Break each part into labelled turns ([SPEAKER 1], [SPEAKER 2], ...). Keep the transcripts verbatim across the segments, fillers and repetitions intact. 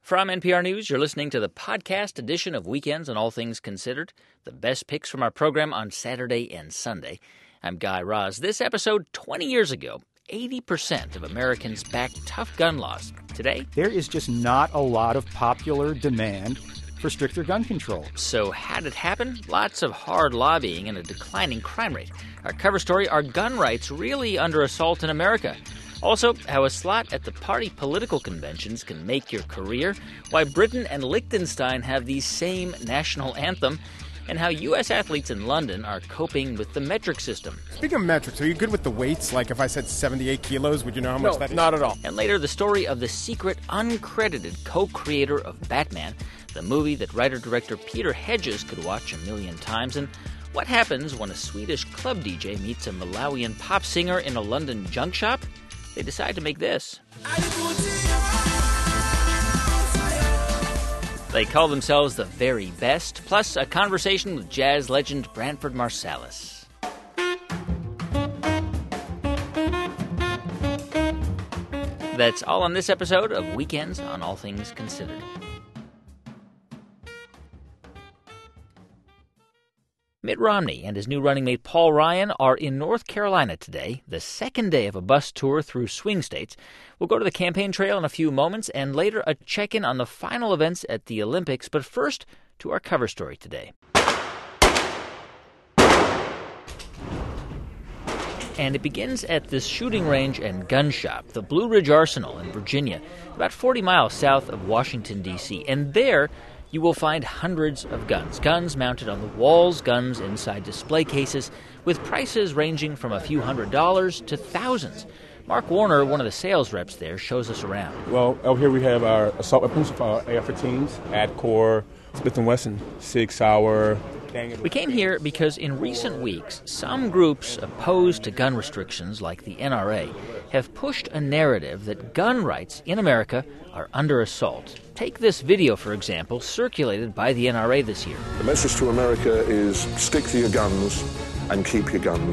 [SPEAKER 1] From N P R News, you're listening to the podcast edition of Weekends on All Things Considered, the best picks from our program on Saturday and Sunday. I'm Guy Raz. This episode, twenty years ago, eighty percent of Americans backed tough gun laws. Today,
[SPEAKER 2] there is just not a lot of popular demand for stricter gun control.
[SPEAKER 1] So how did it happen? Lots of hard lobbying and a declining crime rate. Our cover story, are gun rights really under assault in America? Also, how a slot at the party political conventions can make your career, why Britain and Liechtenstein have the same national anthem, and how U S athletes in London are coping with the metric system.
[SPEAKER 3] Speaking of metrics, are you good with the weights? Like if I said seventy-eight kilos, would you know how much
[SPEAKER 4] no,
[SPEAKER 3] that is?
[SPEAKER 4] Not at all.
[SPEAKER 1] And later, the story of the secret, uncredited co-creator of Batman, the movie that writer-director Peter Hedges could watch a million times, and what happens when a Swedish club D J meets a Malawian pop singer in a London junk shop? They decide to make this. They call themselves the very best, plus a conversation with jazz legend Branford Marsalis. That's all on this episode of Weekends on All Things Considered. Mitt Romney and his new running mate Paul Ryan are in North Carolina today, the second day of a bus tour through swing states. We'll go to the campaign trail in a few moments, and later a check-in on the final events at the Olympics. But first, to our cover story today. And it begins at this shooting range and gun shop, the Blue Ridge Arsenal in Virginia, about forty miles south of Washington, D C. And there, you will find hundreds of guns, guns mounted on the walls, guns inside display cases, with prices ranging from a few hundred dollars to thousands. Mark Warner, one of the sales reps there, shows us around.
[SPEAKER 4] Well, over here we have our assault weapons, our A R fifteens, AdCore, Smith and Wesson, Sig Sauer.
[SPEAKER 1] We came here because in recent weeks, some groups opposed to gun restrictions, like the N R A, have pushed a narrative that gun rights in America are under assault. Take this video, for example, circulated by the N R A this year.
[SPEAKER 5] The message to America is stick to your guns and keep your guns.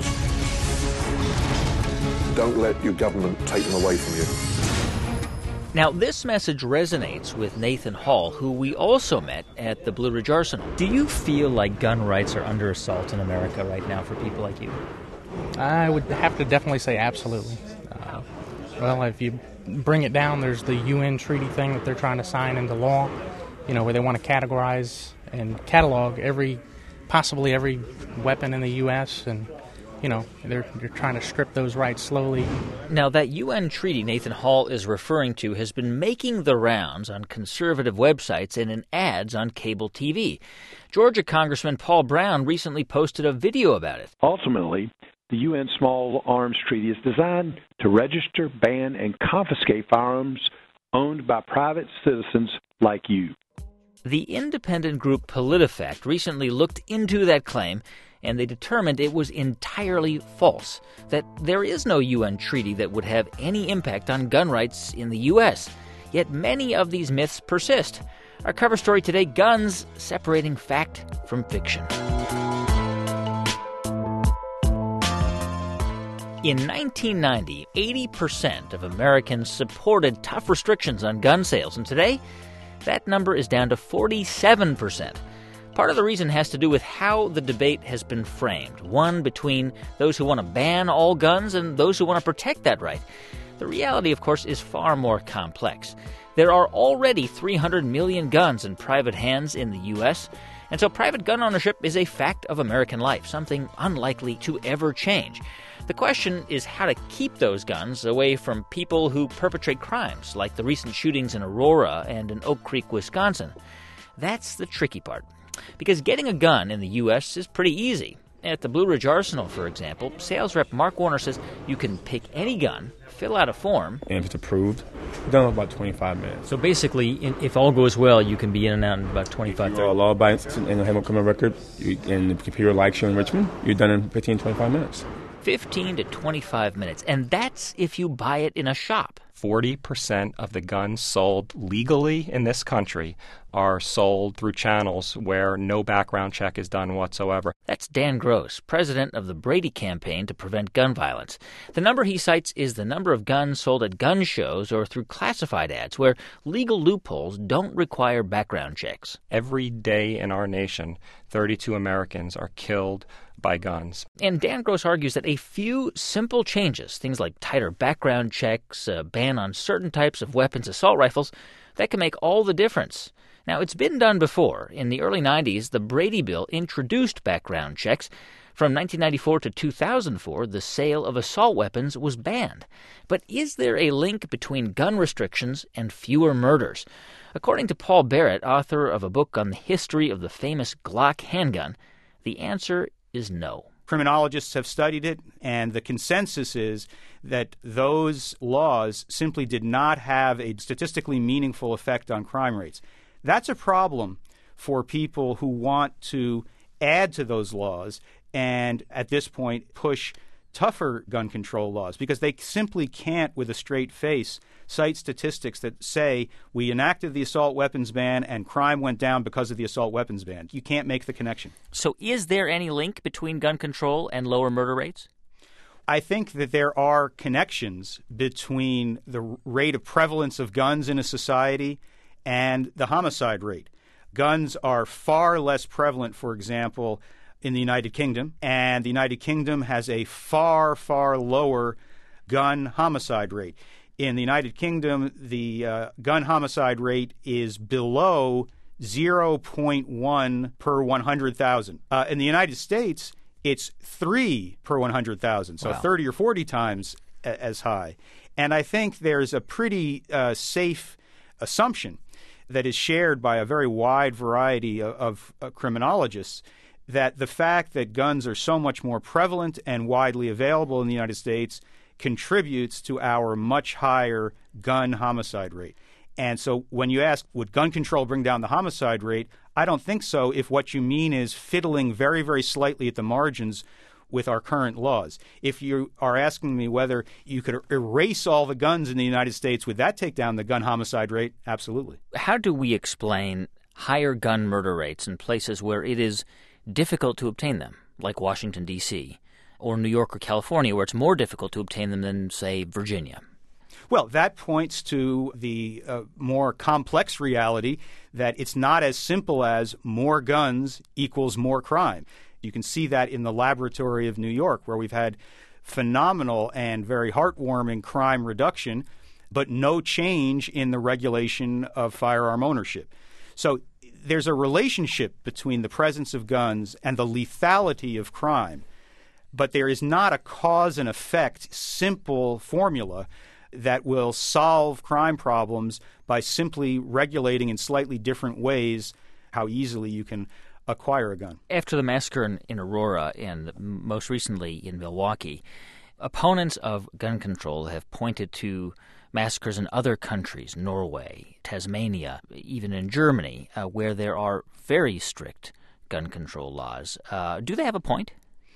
[SPEAKER 5] Don't let your government take them away from you.
[SPEAKER 1] Now, this message resonates with Nathan Hall, who we also met at the Blue Ridge Arsenal.
[SPEAKER 6] Do you feel like gun rights are under assault in America right now for people like you?
[SPEAKER 7] I would have to definitely say absolutely. Uh, well, if you bring it down, there's the U N treaty thing that they're trying to sign into law, you know, where they want to categorize and catalog every, possibly every weapon in the U S, and you know, they're, they're trying to strip those rights slowly.
[SPEAKER 1] Now, that U N treaty Nathan Hall is referring to has been making the rounds on conservative websites and in ads on cable T V. Georgia Congressman Paul Brown recently posted a video about it.
[SPEAKER 8] Ultimately, the U N Small Arms Treaty is designed to register, ban, and confiscate firearms owned by private citizens like you.
[SPEAKER 1] The independent group PolitiFact recently looked into that claim, and they determined it was entirely false, that there is no U N treaty that would have any impact on gun rights in the U S. Yet many of these myths persist. Our cover story today, guns separating fact from fiction. In nineteen ninety, eighty percent of Americans supported tough restrictions on gun sales, and today, that number is down to forty-seven percent. Part of the reason has to do with how the debate has been framed, one between those who want to ban all guns and those who want to protect that right. The reality, of course, is far more complex. There are already three hundred million guns in private hands in the U S, and so private gun ownership is a fact of American life, something unlikely to ever change. The question is how to keep those guns away from people who perpetrate crimes, like the recent shootings in Aurora and in Oak Creek, Wisconsin. That's the tricky part, because getting a gun in the U S is pretty easy. At the Blue Ridge Arsenal, for example, sales rep Mark Warner says you can pick any gun, fill out a form.
[SPEAKER 4] And if it's approved, it's done in about twenty-five minutes.
[SPEAKER 6] So basically, in, if all goes well, you can be in and out in about twenty-five,
[SPEAKER 4] thirty. If you're a law-abiding and have a criminal record, you, and the computer likes you in Richmond, you're done in fifteen, twenty-five minutes.
[SPEAKER 1] fifteen to twenty-five minutes, and that's if you buy it in a shop.
[SPEAKER 9] forty percent of the guns sold legally in this country are sold through channels where no background check is done whatsoever.
[SPEAKER 1] That's Dan Gross, president of the Brady Campaign to Prevent Gun Violence. The number he cites is the number of guns sold at gun shows or through classified ads where legal loopholes don't require background checks.
[SPEAKER 9] Every day in our nation, thirty-two Americans are killed by guns.
[SPEAKER 1] And Dan Gross argues that a few simple changes, things like tighter background checks, a ban on certain types of weapons, assault rifles, that can make all the difference. Now, it's been done before. In the early nineties, the Brady Bill introduced background checks. From nineteen ninety-four to two thousand four, the sale of assault weapons was banned. But is there a link between gun restrictions and fewer murders? According to Paul Barrett, author of a book on the history of the famous Glock handgun, the answer is no.
[SPEAKER 2] Criminologists have studied it, and the consensus is that those laws simply did not have a statistically meaningful effect on crime rates. That's a problem for people who want to add to those laws and, at this point, push tougher gun control laws, because they simply can't, with a straight face, cite statistics that say we enacted the assault weapons ban and crime went down because of the assault weapons ban. You can't make the connection.
[SPEAKER 1] So is there any link between gun control and lower murder rates?
[SPEAKER 2] I think that there are connections between the rate of prevalence of guns in a society and the homicide rate. Guns are far less prevalent, for example, in the United Kingdom, and the United Kingdom has a far, far lower gun homicide rate. In the United Kingdom, the uh, gun homicide rate is below zero point one per one hundred thousand. Uh, in the United States, it's three per one hundred thousand, so wow. thirty or forty times a- as high. And I think there's a pretty uh, safe assumption that is shared by a very wide variety of, of uh, criminologists that the fact that guns are so much more prevalent and widely available in the United States contributes to our much higher gun homicide rate. And so when you ask, would gun control bring down the homicide rate, I don't think so if what you mean is fiddling very, very slightly at the margins with our current laws. If you are asking me whether you could erase all the guns in the United States, would that take down the gun homicide rate? Absolutely.
[SPEAKER 1] How do we explain higher gun murder rates in places where it is difficult to obtain them, like Washington, D C, or New York or California, where it's more difficult to obtain them than, say, Virginia?
[SPEAKER 2] Well, that points to the uh, more complex reality that it's not as simple as more guns equals more crime. You can see that in the laboratory of New York, where we've had phenomenal and very heartwarming crime reduction, but no change in the regulation of firearm ownership. So there's a relationship between the presence of guns and the lethality of crime, but there is not a cause and effect simple formula that will solve crime problems by simply regulating in slightly different ways how easily you can acquire a gun.
[SPEAKER 1] After the massacre in, in Aurora and most recently in Milwaukee, opponents of gun control have pointed to massacres in other countries, Norway, Tasmania, even in Germany, uh, where there are very strict gun control laws. Uh, do they have a point?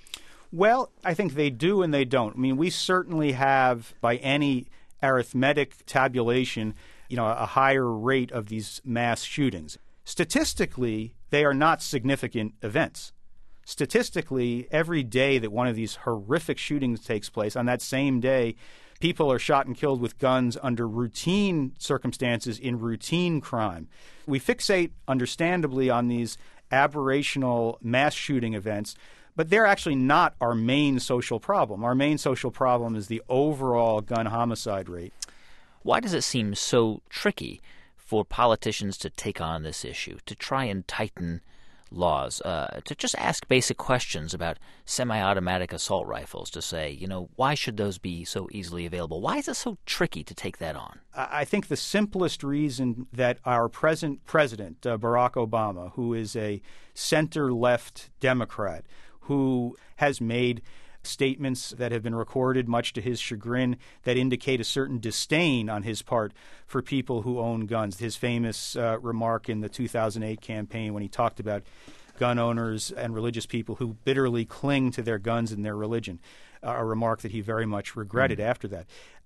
[SPEAKER 2] Well, I think they do and they don't. I mean, we certainly have, by any arithmetic tabulation, you know, a higher rate of these mass shootings. Statistically, they are not significant events. Statistically, every day that one of these horrific shootings takes place, on that same day, people are shot and killed with guns under routine circumstances in routine crime. We fixate, understandably, on these aberrational mass shooting events, but they're actually not our main social problem. Our main social problem is the overall gun homicide rate.
[SPEAKER 1] Why does it seem so tricky for politicians to take on this issue, to try and tighten laws, uh, to just ask basic questions about semi-automatic assault rifles, to say, you know, why should those be so easily available? Why is it so tricky to take that on?
[SPEAKER 2] I think the simplest reason that our present president, uh, Barack Obama, who is a center-left Democrat, who has made statements that have been recorded, much to his chagrin, that indicate a certain disdain on his part for people who own guns. His famous uh, remark in the two thousand eight campaign when he talked about gun owners and religious people who bitterly cling to their guns and their religion, uh, a remark that he very much regretted mm. after that.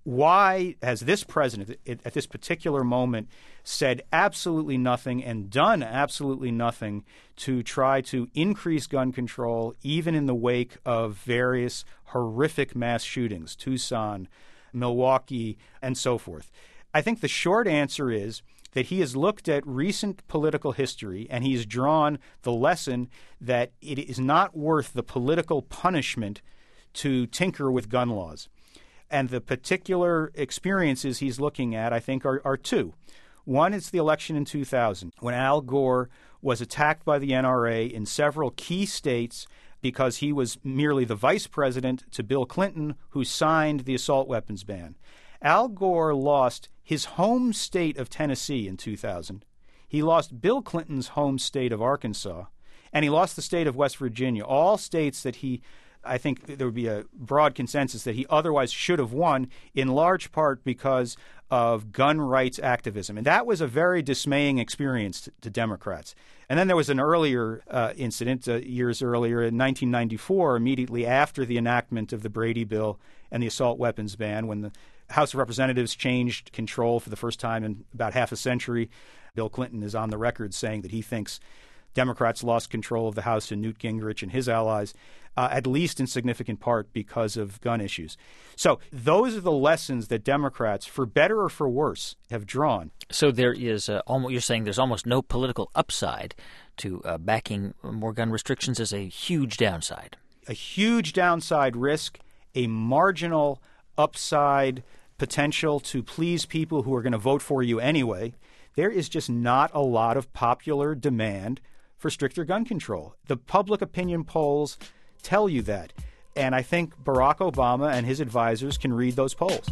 [SPEAKER 2] why has this president at this particular moment said absolutely nothing and done absolutely nothing to try to increase gun control, even in the wake of various horrific mass shootings, Tucson, Milwaukee, and so forth? I think the short answer is that he has looked at recent political history and he's drawn the lesson that it is not worth the political punishment to tinker with gun laws. And the particular experiences he's looking at, I think, are, are two. One is the election in two thousand, when Al Gore was attacked by the N R A in several key states because he was merely the vice president to Bill Clinton, who signed the assault weapons ban. Al Gore lost his home state of Tennessee in two thousand. He lost Bill Clinton's home state of Arkansas, and he lost the state of West Virginia, all states that he I think there would be a broad consensus that he otherwise should have won, in large part because of gun rights activism. And that was a very dismaying experience to, to Democrats. And then there was an earlier uh, incident, uh, years earlier, in nineteen ninety-four, immediately after the enactment of the Brady Bill and the assault weapons ban, when the House of Representatives changed control for the first time in about half a century. Bill Clinton is on the record saying that he thinks Democrats lost control of the House to Newt Gingrich and his allies, uh, at least in significant part because of gun issues. So those are the lessons that Democrats, for better or for worse, have drawn.
[SPEAKER 1] So there is uh, almost, you're saying there's almost no political upside to uh, backing more gun restrictions as a huge downside.
[SPEAKER 2] A huge downside risk, a marginal upside potential to please people who are going to vote for you anyway. There is just not a lot of popular demand for stricter gun control. The public opinion polls tell you that. And I think Barack Obama and his advisors can read those polls.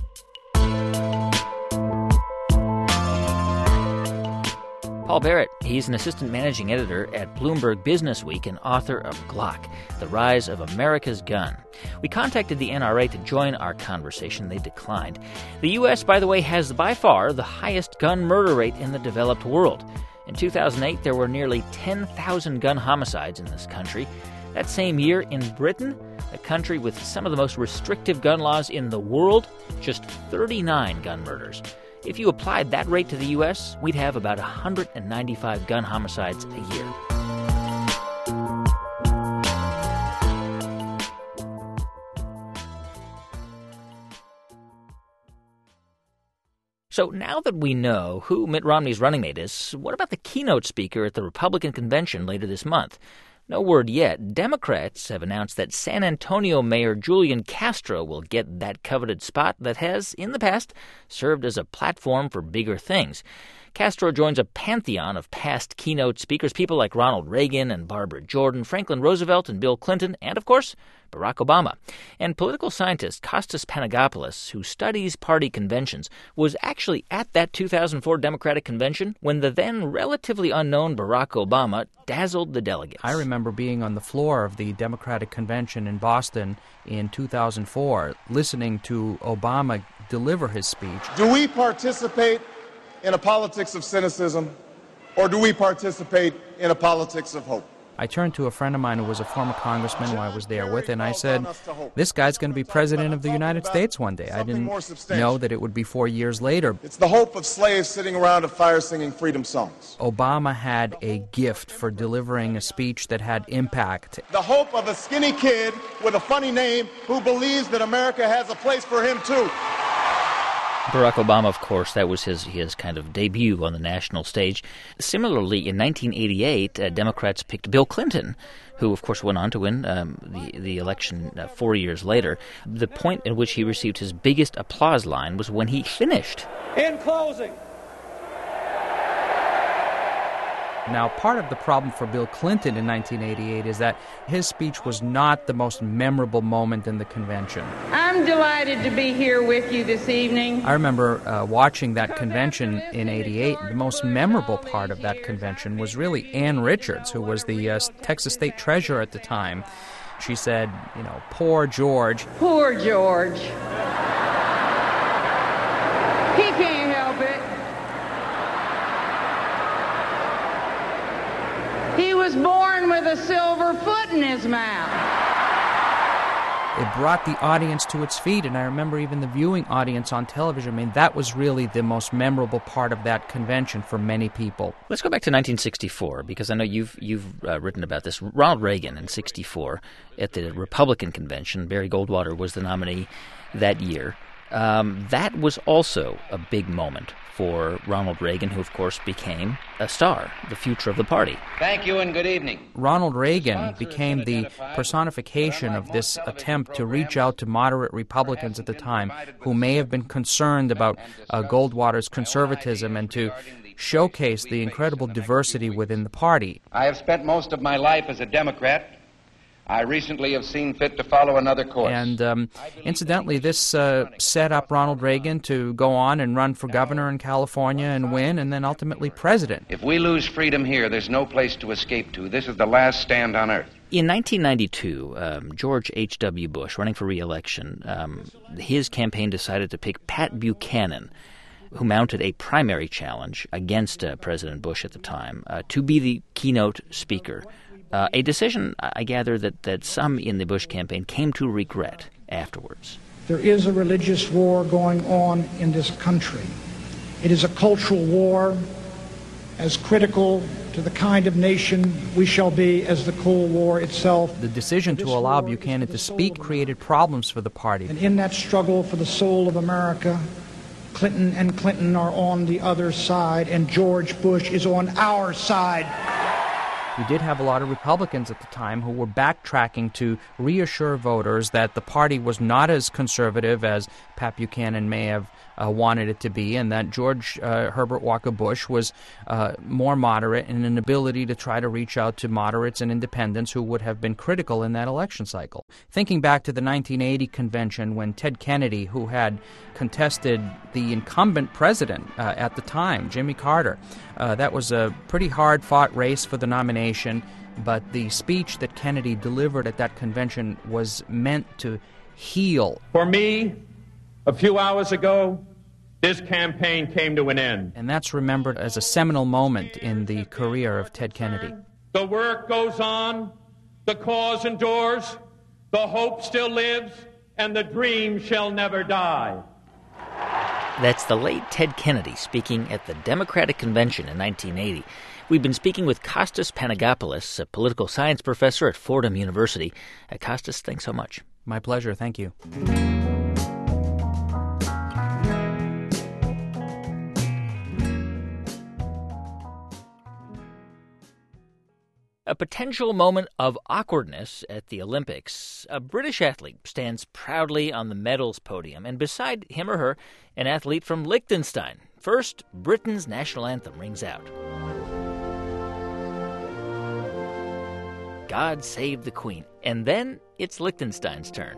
[SPEAKER 1] Paul Barrett, he's an assistant managing editor at Bloomberg Businessweek and author of Glock, The Rise of America's Gun. We contacted the N R A to join our conversation. They declined. The U S, by the way, has by far the highest gun murder rate in the developed world. In two thousand eight, there were nearly ten thousand gun homicides in this country. That same year, in Britain, a country with some of the most restrictive gun laws in the world, just thirty-nine gun murders. If you applied that rate to the U S, we'd have about one hundred ninety-five gun homicides a year. So now that we know who Mitt Romney's running mate is, what about the keynote speaker at the Republican convention later this month? No word yet. Democrats have announced that San Antonio Mayor Julian Castro will get that coveted spot that has, in the past, served as a platform for bigger things. Castro joins a pantheon of past keynote speakers, people like Ronald Reagan and Barbara Jordan, Franklin Roosevelt and Bill Clinton, and, of course, Barack Obama. And political scientist Kostas Panagopoulos, who studies party conventions, was actually at that two thousand four Democratic convention when the then relatively unknown Barack Obama dazzled the delegates.
[SPEAKER 10] I remember being on the floor of the Democratic convention in Boston in two thousand four, listening to Obama deliver his speech.
[SPEAKER 11] Do we participate in a politics of cynicism, or do we participate in a politics of hope?
[SPEAKER 10] I turned to a friend of mine who was a former congressman who I was there with, and I said, this guy's going to be president of the United States one day. I didn't know that it would be four years later.
[SPEAKER 11] It's the hope of slaves sitting around a fire singing freedom songs.
[SPEAKER 10] Obama had a gift for delivering a speech that had impact.
[SPEAKER 11] The hope of a skinny kid with a funny name who believes that America has a place for him, too.
[SPEAKER 1] Barack Obama, of course, that was his his kind of debut on the national stage. Similarly, in nineteen eighty-eight, uh, Democrats picked Bill Clinton, who, of course, went on to win um, the, the election uh, four years later. The point at which he received his biggest applause line was when he finished.
[SPEAKER 12] In closing.
[SPEAKER 10] Now, part of the problem for Bill Clinton in nineteen eighty-eight is that his speech was not the most memorable moment in the convention.
[SPEAKER 12] I'm delighted to be here with you this evening.
[SPEAKER 10] I remember uh, watching that convention in eighty-eight. The most memorable part of that convention was really Ann Richards, who was the uh, Texas State Treasurer at the time. She said, you know, poor George.
[SPEAKER 12] Poor George. He can't help it. He was born with a silver foot in his mouth.
[SPEAKER 10] It brought the audience to its feet, and I remember even the viewing audience on television. I mean, that was really the most memorable part of that convention for many people.
[SPEAKER 1] Let's go back to nineteen sixty-four, because I know you've you've uh, written about this. Ronald Reagan in sixty-four at the Republican convention, Barry Goldwater was the nominee that year. Um, that was also a big moment for Ronald Reagan, who, of course, became a star, the future of the party.
[SPEAKER 13] Thank you and good evening.
[SPEAKER 10] Ronald Reagan became the personification of this attempt to reach out to moderate Republicans at the time who may have been concerned about uh, Goldwater's conservatism and to showcase the incredible diversity within the party.
[SPEAKER 13] I have spent most of my life as a Democrat. I recently have seen fit to follow another course.
[SPEAKER 10] And um, incidentally, this uh, set up Ronald Reagan to go on and run for governor in California and win, and then ultimately president.
[SPEAKER 13] If we lose freedom here, there's no place to escape to. This is the last stand on earth.
[SPEAKER 1] In nineteen ninety-two, um, George H W. Bush, running for re-election, um, his campaign decided to pick Pat Buchanan, who mounted a primary challenge against uh, President Bush at the time, uh, to be the keynote speaker. Uh, a decision, I gather, that, that some in the Bush campaign came to regret afterwards.
[SPEAKER 14] There is a religious war going on in this country. It is a cultural war as critical to the kind of nation we shall be as the Cold War itself.
[SPEAKER 10] The decision to allow Buchanan to speak created problems for the party.
[SPEAKER 14] And in that struggle for the soul of America, Clinton and Clinton are on the other side, and George Bush is on our side.
[SPEAKER 10] You did have a lot of Republicans at the time who were backtracking to reassure voters that the party was not as conservative as Pat Buchanan may have uh, wanted it to be, and that George uh, Herbert Walker Bush was uh, more moderate in an ability to try to reach out to moderates and independents who would have been critical in that election cycle. Thinking back to the nineteen eighty convention when Ted Kennedy, who had contested the incumbent president uh, at the time, Jimmy Carter, uh, that was a pretty hard-fought race for the nomination, but the speech that Kennedy delivered at that convention was meant to heal.
[SPEAKER 15] For me, a few hours ago, this campaign came to an end.
[SPEAKER 10] And that's remembered as a seminal moment in the career of Ted Kennedy.
[SPEAKER 15] The work goes on, the cause endures, the hope still lives, and the dream shall never die.
[SPEAKER 1] That's the late Ted Kennedy speaking at the Democratic Convention in nineteen eighty. We've been speaking with Kostas Panagopoulos, a political science professor at Fordham University. Uh, Kostas, thanks so much.
[SPEAKER 10] My pleasure. Thank you.
[SPEAKER 1] A potential moment of awkwardness at the Olympics. A British athlete stands proudly on the medals podium, and beside him or her, an athlete from Liechtenstein. First, Britain's national anthem rings out. God Save the Queen. And then it's Liechtenstein's turn.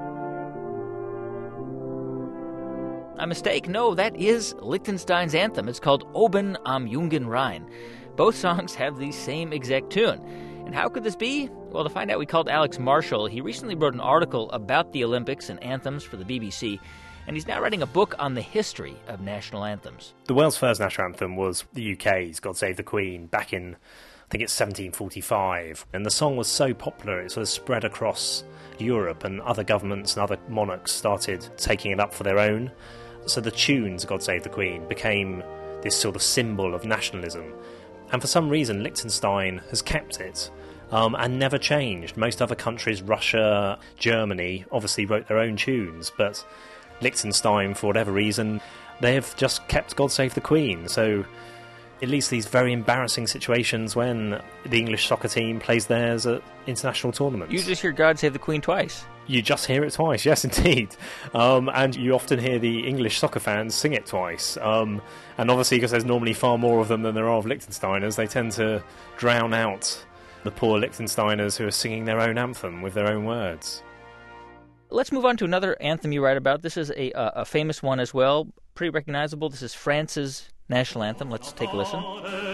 [SPEAKER 1] A mistake? No, that is Liechtenstein's anthem. It's called Oben am Jungen Rhein. Both songs have the same exact tune. And how could this be? Well, to find out, we called Alex Marshall. He recently wrote an article about the Olympics and anthems for the B B C, and he's now writing a book on the history of national anthems.
[SPEAKER 16] The world's first national anthem was the U K's God Save the Queen back in, I think it's seventeen forty-five. And the song was so popular, it sort of spread across Europe, and other governments and other monarchs started taking it up for their own. So the tunes, God Save the Queen, became this sort of symbol of nationalism. And for some reason, Liechtenstein has kept it um, and never changed. Most other countries, Russia, Germany, obviously wrote their own tunes, but Liechtenstein, for whatever reason, they have just kept God Save the Queen. So it leads to these very embarrassing situations when the English soccer team plays theirs at international tournaments.
[SPEAKER 1] You just hear God Save the Queen twice.
[SPEAKER 16] You just hear it twice, yes, indeed. Um, and you often hear the English soccer fans sing it twice. Um, and obviously, because there's normally far more of them than there are of Liechtensteiners, they tend to drown out the poor Liechtensteiners who are singing their own anthem with their own words.
[SPEAKER 1] Let's move on to another anthem you write about. This is a, a, a famous one as well, pretty recognizable. This is France's national anthem. Let's take a listen.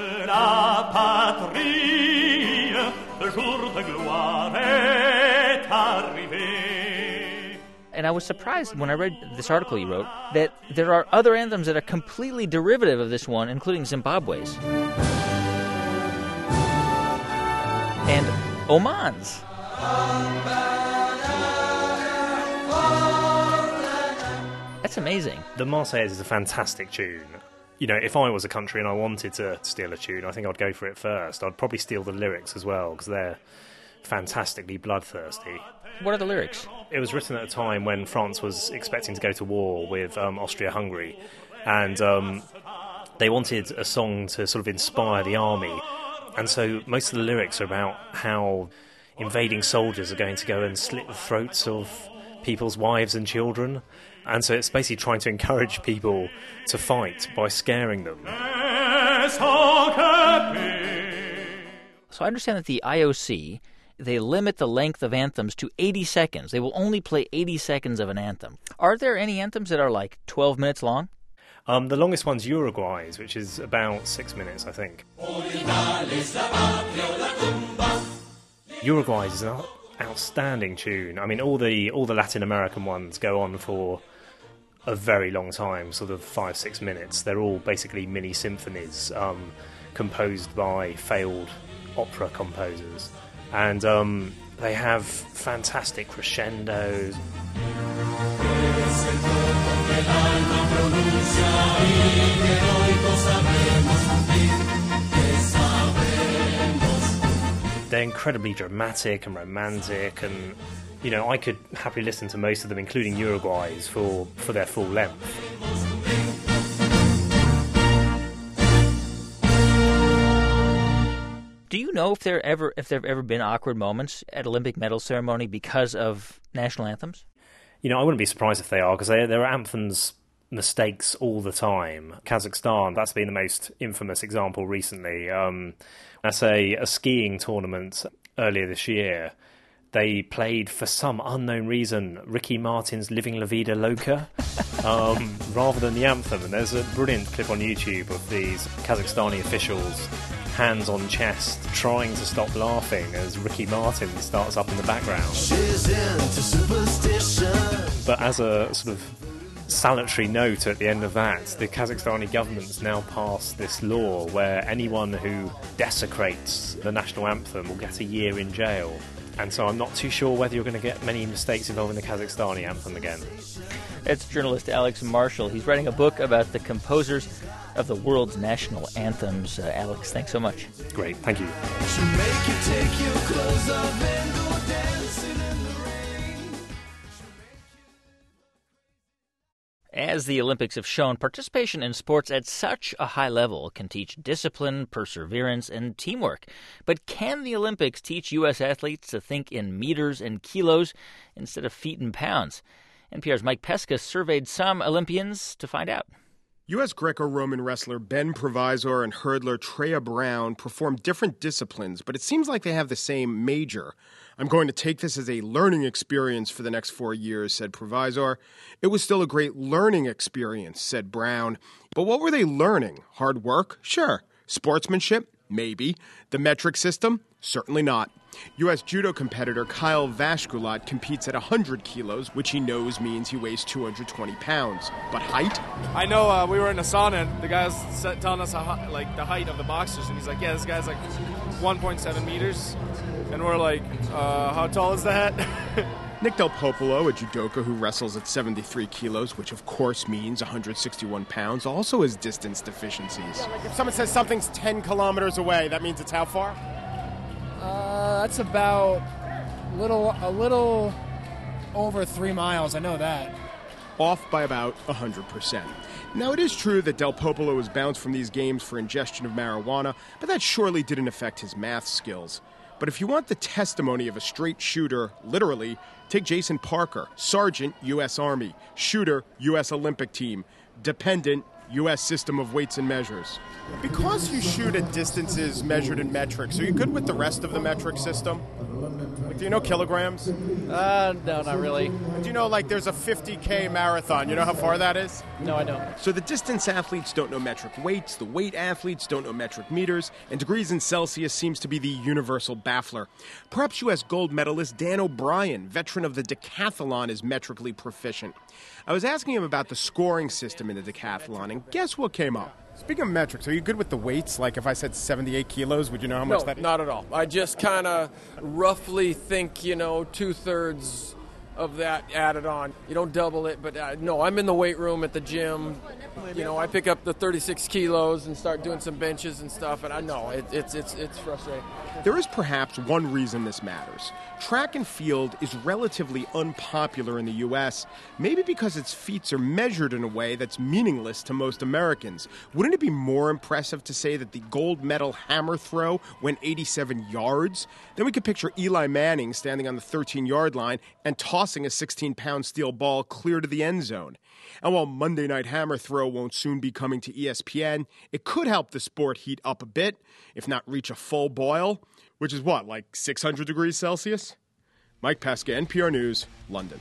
[SPEAKER 1] And I was surprised when I read this article you wrote that there are other anthems that are completely derivative of this one, including Zimbabwe's and Oman's. amazing.
[SPEAKER 16] The Marseillaise is a fantastic tune. You know, if I was a country and I wanted to steal a tune, I think I'd go for it first. I'd probably steal the lyrics as well, because they're fantastically bloodthirsty.
[SPEAKER 1] What are the lyrics?
[SPEAKER 16] It was written at a time when France was expecting to go to war with um, Austria-Hungary, and um, they wanted a song to sort of inspire the army. And so most of the lyrics are about how invading soldiers are going to go and slit the throats of people's wives and children. And so it's basically trying to encourage people to fight by scaring them.
[SPEAKER 1] So I understand that the I O C, they limit the length of anthems to eighty seconds. They will only play eighty seconds of an anthem. Are there any anthems that are like twelve minutes long?
[SPEAKER 16] Um, the longest one's Uruguay's, which is about six minutes, I think. Uruguay's is an outstanding tune. I mean, all the all the Latin American ones go on for a very long time, sort of five, six minutes. They're all basically mini symphonies um, composed by failed opera composers. And um, they have fantastic crescendos. They're incredibly dramatic and romantic, and you know, I could happily listen to most of them, including Uruguay's, for, for their full length.
[SPEAKER 1] Do you know if there ever if there have ever been awkward moments at Olympic medal ceremony because of national anthems?
[SPEAKER 16] You know, I wouldn't be surprised if they are, because there are anthems mistakes all the time. Kazakhstan, that's been the most infamous example recently. Um, At a, a skiing tournament earlier this year, they played, for some unknown reason, Ricky Martin's Living La Vida Loca um, rather than the anthem. And there's a brilliant clip on YouTube of these Kazakhstani officials, hands on chest, trying to stop laughing as Ricky Martin starts up in the background. She's into superstition. But as a sort of salutary note at the end of that, the Kazakhstani government's now passed this law where anyone who desecrates the national anthem will get a year in jail. And so I'm not too sure whether you're going to get many mistakes involving the Kazakhstani anthem again.
[SPEAKER 1] It's journalist Alex Marshall. He's writing a book about the composers of the world's national anthems. Uh, Alex, thanks so much.
[SPEAKER 16] Great, thank you.
[SPEAKER 1] As the Olympics have shown, participation in sports at such a high level can teach discipline, perseverance, and teamwork. But can the Olympics teach U S athletes to think in meters and kilos instead of feet and pounds? N P R's Mike Pesca surveyed some Olympians to find out.
[SPEAKER 3] U S Greco-Roman wrestler Ben Provisor and hurdler Treya Brown perform different disciplines, but it seems like they have the same major. I'm going to take this as a learning experience for the next four years, said Provisor. It was still a great learning experience, said Brown. But what were they learning? Hard work? Sure. Sportsmanship? Maybe. The metric system? Certainly not. U S judo competitor Kyle Vashkulat competes at one hundred kilos, which he knows means he weighs two hundred twenty pounds. But height?
[SPEAKER 17] I know uh, we were in a sauna and the guy was telling us how, like the height of the boxers, and he's like, yeah, this guy's like one point seven meters. And we're like, uh, how tall is that?
[SPEAKER 3] Nick Del Popolo, a judoka who wrestles at seventy-three kilos, which of course means one hundred sixty-one pounds, also has distance deficiencies.
[SPEAKER 18] Yeah, like if someone says something's ten kilometers away, that means it's how far?
[SPEAKER 19] Uh, that's about little a little over three miles. I know that.
[SPEAKER 3] Off by about one hundred percent. Now, it is true that Del Popolo was bounced from these games for ingestion of marijuana, but that surely didn't affect his math skills. But if you want the testimony of a straight shooter, literally, take Jason Parker, Sergeant, U S Army, shooter, U S Olympic team, dependent, U S system of weights and measures.
[SPEAKER 18] Because you shoot at distances measured in metrics, are you good with the rest of the metric system? Like, do you know kilograms?
[SPEAKER 19] Uh, no, not really.
[SPEAKER 18] Do you know, like, there's a fifty K marathon. You know how far that is?
[SPEAKER 19] No, I don't.
[SPEAKER 3] So the distance athletes don't know metric weights, the weight athletes don't know metric meters, and degrees in Celsius seems to be the universal baffler. Perhaps U S gold medalist Dan O'Brien, veteran of the decathlon, is metrically proficient. I was asking him about the scoring system in the decathlon, and guess what came up?
[SPEAKER 18] Speaking of metrics, are you good with the weights? Like if I said seventy-eight kilos, would you know how much
[SPEAKER 20] no,
[SPEAKER 18] that is?
[SPEAKER 20] Not at all. I just kind of roughly think, you know, two-thirds
[SPEAKER 19] of that added on. You don't double it, but uh, no, I'm in the weight room at the gym. You know, I pick up the thirty-six kilos and start doing some benches and stuff, and I know it, it's it's it's frustrating.
[SPEAKER 3] There is perhaps one reason this matters. Track and field is relatively unpopular in the U S, maybe because its feats are measured in a way that's meaningless to most Americans. Wouldn't it be more impressive to say that the gold medal hammer throw went eighty-seven yards? Then we could picture Eli Manning standing on the thirteen-yard line and tossing a sixteen-pound steel ball clear to the end zone. And while Monday Night Hammer Throw won't soon be coming to E S P N, it could help the sport heat up a bit, if not reach a full boil, which is what, like six hundred degrees Celsius? Mike Pesca, N P R News, London.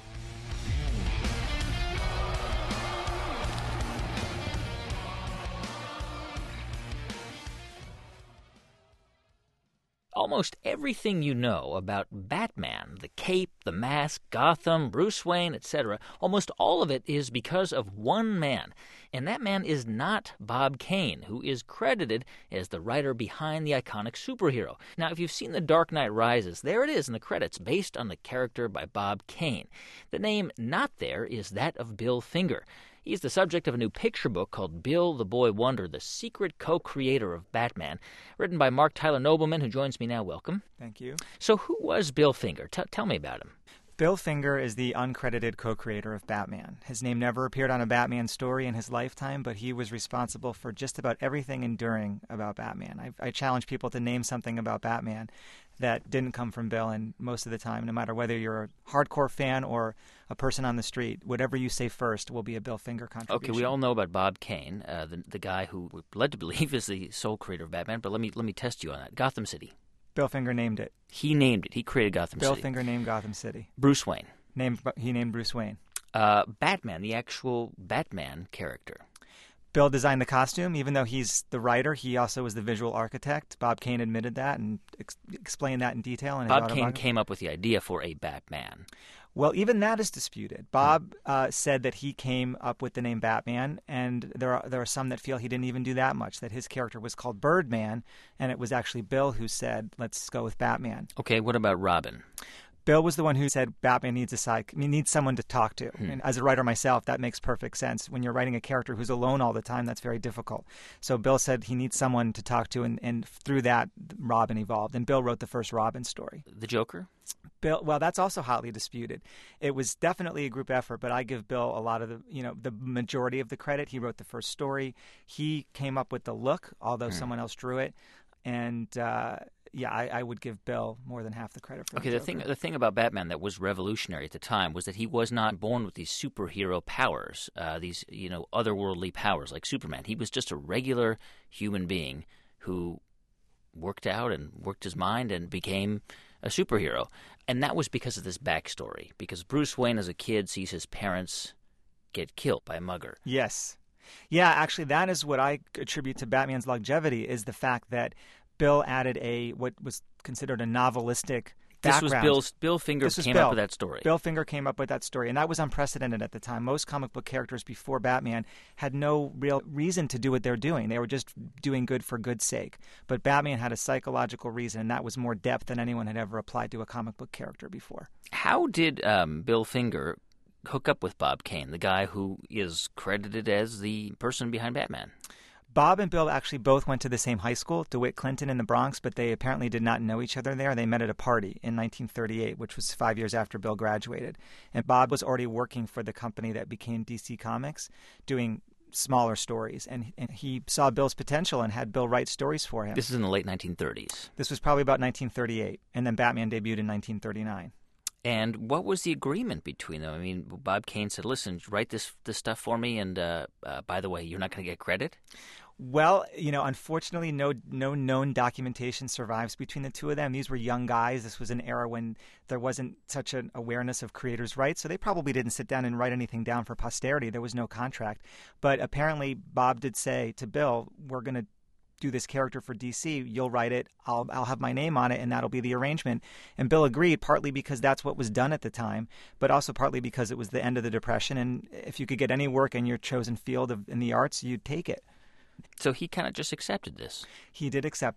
[SPEAKER 1] Almost everything you know about Batman, the cape, the mask, Gotham, Bruce Wayne, et cetera, almost all of it is because of one man. And that man is not Bob Kane, who is credited as the writer behind the iconic superhero. Now, if you've seen The Dark Knight Rises, there it is in the credits, based on the character by Bob Kane. The name not there is that of Bill Finger. He's the subject of a new picture book called Bill the Boy Wonder, the secret co-creator of Batman, written by Mark Tyler Nobleman, who joins me now. Welcome.
[SPEAKER 20] Thank you.
[SPEAKER 1] So who was Bill Finger? T- tell me about him.
[SPEAKER 20] Bill Finger is the uncredited co-creator of Batman. His name never appeared on a Batman story in his lifetime, but he was responsible for just about everything enduring about Batman. I, I challenge people to name something about Batman that didn't come from Bill, and most of the time, no matter whether you're a hardcore fan or a person on the street, whatever you say first will be a Bill Finger contribution.
[SPEAKER 1] Okay, we all know about Bob Kane, uh, the the guy who we're led to believe is the sole creator of Batman, but let me let me test you on that. Gotham City.
[SPEAKER 20] Bill Finger named it.
[SPEAKER 1] He named it. He created Gotham
[SPEAKER 20] Bill
[SPEAKER 1] City.
[SPEAKER 20] Finger named Gotham City.
[SPEAKER 1] Bruce Wayne.
[SPEAKER 20] Named He named Bruce Wayne.
[SPEAKER 1] Uh, Batman, the actual Batman character.
[SPEAKER 20] Bill designed the costume. Even though he's the writer, he also was the visual architect. Bob Kane admitted that and ex- explained that in detail. In
[SPEAKER 1] Bob Kane came up with the idea for a Batman.
[SPEAKER 20] Well, even that is disputed. Bob uh, said that he came up with the name Batman, and there are there are some that feel he didn't even do that much, that his character was called Birdman, and it was actually Bill who said, let's go with Batman.
[SPEAKER 1] Okay, what about Robin?
[SPEAKER 20] Bill was the one who said Batman needs a side, needs someone to talk to.
[SPEAKER 1] Hmm.
[SPEAKER 20] And as a writer myself, that makes perfect sense. When you're writing a character who's alone all the time, that's very difficult. So Bill said he needs someone to talk to, and, and through that, Robin evolved. And Bill wrote the first Robin story.
[SPEAKER 1] The Joker?
[SPEAKER 20] Bill, well, that's also hotly disputed. It was definitely a group effort, but I give Bill a lot of the, you know, the majority of the credit. He wrote the first story. He came up with the look, although
[SPEAKER 1] Hmm.
[SPEAKER 20] someone else drew it. And, uh, yeah, I, I would give Bill more than half the credit for
[SPEAKER 1] Okay,
[SPEAKER 20] the
[SPEAKER 1] the thing
[SPEAKER 20] Joker.
[SPEAKER 1] the thing about Batman that was revolutionary at the time was that he was not born with these superhero powers, uh, these you know otherworldly powers like Superman. He was just a regular human being who worked out and worked his mind and became a superhero. And that was because of this backstory. Because Bruce Wayne, as a kid, sees his parents get killed by a mugger.
[SPEAKER 20] Yes. Yeah, actually, that is what I attribute to Batman's longevity, is the fact that Bill added a what was considered a novelistic
[SPEAKER 1] This
[SPEAKER 20] background.
[SPEAKER 1] was Bill's, Bill Finger
[SPEAKER 20] This was
[SPEAKER 1] came
[SPEAKER 20] Bill.
[SPEAKER 1] up with that story.
[SPEAKER 20] Bill Finger came up with that story, and that was unprecedented at the time. Most comic book characters before Batman had no real reason to do what they're doing. They were just doing good for good's sake. But Batman had a psychological reason, and that was more depth than anyone had ever applied to a comic book character before.
[SPEAKER 1] How did um, Bill Finger hook up with Bob Kane, the guy who is credited as the person behind Batman?
[SPEAKER 20] Bob and Bill actually both went to the same high school, DeWitt Clinton in the Bronx, but they apparently did not know each other there. They met at a party in nineteen thirty-eight, which was five years after Bill graduated. And Bob was already working for the company that became D C Comics, doing smaller stories. And, and he saw Bill's potential and had Bill write stories for him.
[SPEAKER 1] This is in the late nineteen thirties.
[SPEAKER 20] This was probably about nineteen thirty-eight, and then Batman debuted in nineteen thirty-nine.
[SPEAKER 1] And what was the agreement between them? I mean, Bob Kane said, listen, write this this stuff for me, and uh, uh, by the way, you're not going to get credit?
[SPEAKER 20] Well, you know, unfortunately, no no known documentation survives between the two of them. These were young guys. This was an era when there wasn't such an awareness of creators' rights, so they probably didn't sit down and write anything down for posterity. There was no contract. But apparently, Bob did say to Bill, we're going to do this character for D C, you'll write it, I'll I'll have my name on it, and that'll be the arrangement. And Bill agreed, partly because that's what was done at the time, but also partly because it was the end of the Depression, and if you could get any work in your chosen field of in the arts, you'd take it.
[SPEAKER 1] So he kind of just accepted this.
[SPEAKER 20] He did accept it.